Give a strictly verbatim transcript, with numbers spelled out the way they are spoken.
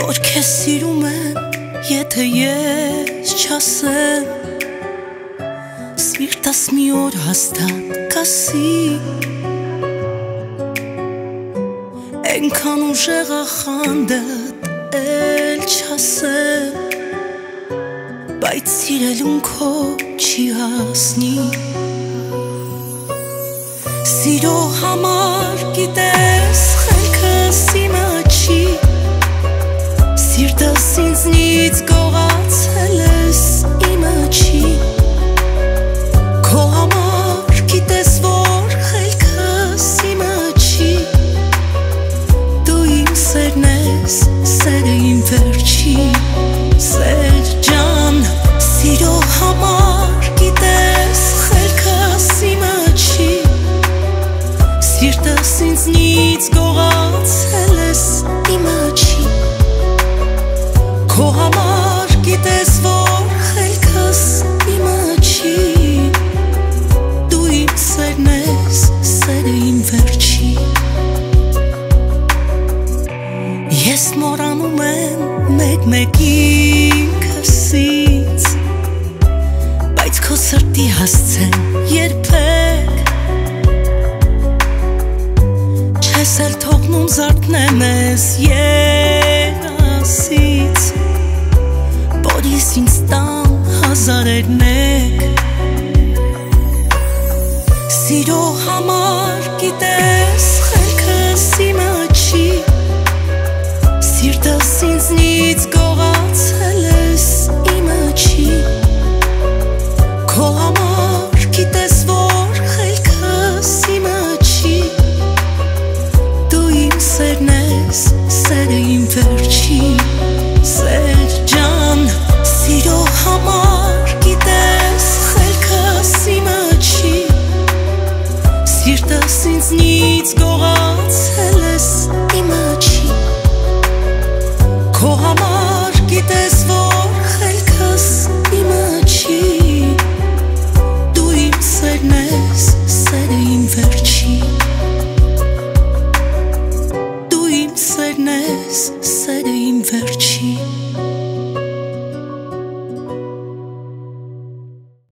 Որ քեզ սիրում եմ, եթե ես չասեմ, սիրտս մի օր հաստատ կասի, Ենքան ուժեղ ա խանդդ էլ չասեմ, Բայց սիրելուն քո չի հասնի, Սիրո համար գիտես խելքս իմը չի, Սիրտս ինձնից գողացել ես իմը չի, Քո համար գիտես որ խելքս իմը չի, Դու իմ սերն ես, սերը իմ վերջի, Սեր ջան, սիրո համար գիտես խելքս իմը չի, Սիրտս ինձնից գողացել ես իմը չի, Քո համար գիտես որ խելքս իմը չի, Դու իմ սերն ես, սերը իմ վերջի, Ես մոռանում եմ մեկ-մեկ ինքսից, Բայց քո սրտի հասցեմ երբեք, Չես էլ թողնում զարթնեմ ես երասից, Որիս ինձ տան հազարեր մեկ, Սիրո համար գիտես խելքս իմը չի, Սիրտս ինձնից